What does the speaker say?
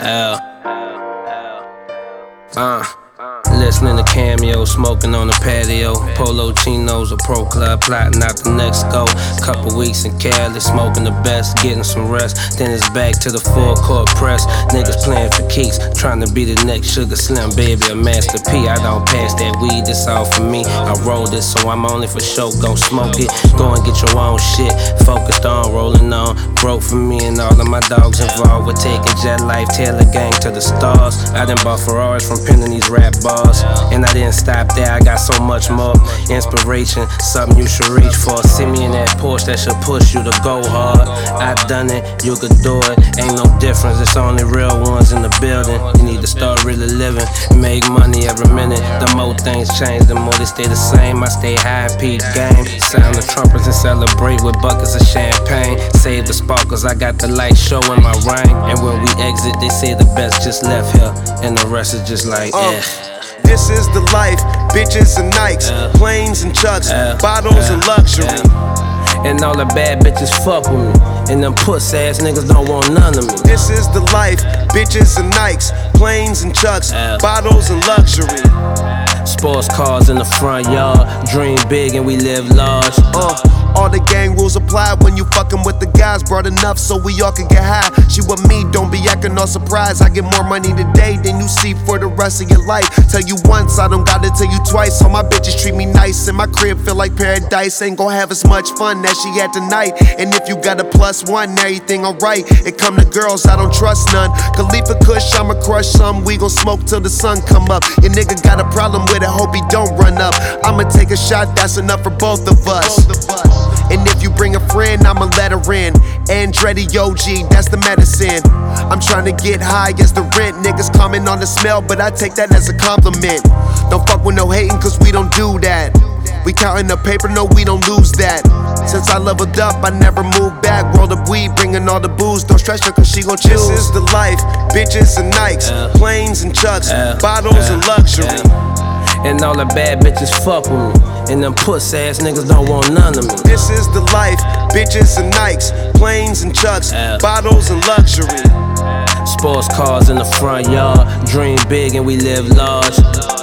Listening to Cameo, smoking on the patio. Polo chinos, a pro club, plotting out the next go. Couple weeks in Cali, smoking the best, getting some rest. Then it's back to the full court press. Niggas playing for keeps, trying to be the next Sugar Slim, baby, a Master P. I don't pass that weed, this all for me. I roll this, so I'm only for show. Gon' smoke it, go and get your own shit. Focused on rolling on, broke for me and all of my dogs involved. We're taking jet life, Taylor gang to the stars. I done bought Ferraris from penning these rap bars. And I didn't stop there, I got so much more. Inspiration, something you should reach for. See me in that Porsche, that should push you to go hard. I done it, you could do it. Ain't no difference, it's only real ones in the building. You need to start really living, make money every minute. The more things change, the more they stay the same. I stay high and peep game. Sound the trumpets and celebrate with buckets of champagne. Save the sparkles, I got the light show in my ring. And when we exit, they say the best just left here. And the rest is just like, This is the life, bitches and Nikes, planes and chucks, bottles and luxury. And all the bad bitches fuck with me, and them puss ass niggas don't want none of me. This is the life, bitches and Nikes, planes and chucks, bottles and luxury. Sports cars in the front yard, dream big and we live large. All the gang rules apply when you fucking with the guys. Brought enough so we all can get high. She with me, don't be acting all surprised. I get more money today than you see for the rest of your life. Tell you once, I don't gotta tell you twice. All my bitches treat me nice, and my crib feel like paradise. Ain't gon' have as much fun as she had tonight. And if you got a +1, everything alright. It come to girls, I don't trust none. Khalifa Kush, I'ma crush some. We gon' smoke till the sun come up. Your nigga got a problem with it, hope he don't run up. I'ma take a shot, that's enough for both of us. And if you bring a friend, I'ma let her in. Andretti OG, that's the medicine. I'm trying to get high as the rent. Niggas comment on the smell, but I take that as a compliment. Don't fuck with no hating, cause we don't do that. We counting the paper, no, we don't lose that. Since I leveled up, I never moved back. Roll the weed, bringing all the booze. Don't stress her, cause she gon' choose. This is the life, bitches and Nikes, planes and chucks, bottles and luxury. And all the bad bitches fuck with me, and them puss ass niggas don't want none of me. This is the life, bitches and Nikes, planes and chucks, bottles and luxury. Sports cars in the front yard, dream big and we live large.